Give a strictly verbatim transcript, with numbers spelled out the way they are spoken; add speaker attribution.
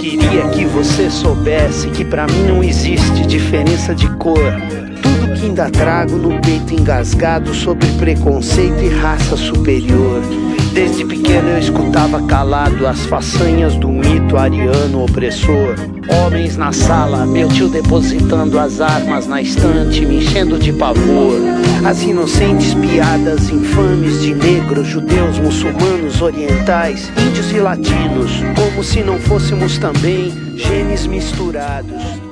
Speaker 1: Queria que você soubesse que pra mim não existe diferença de cor. Tudo que ainda trago no peito engasgado sobre preconceito e raça superior. Desde pequeno eu escutava calado as façanhas do mito ariano opressor. Homens na sala, meu tio depositando as armas na estante, me enchendo de pavor. As inocentes piadas infames de negros, judeus, muçulmanos, orientais, índios e latinos, como se não fôssemos também genes misturados.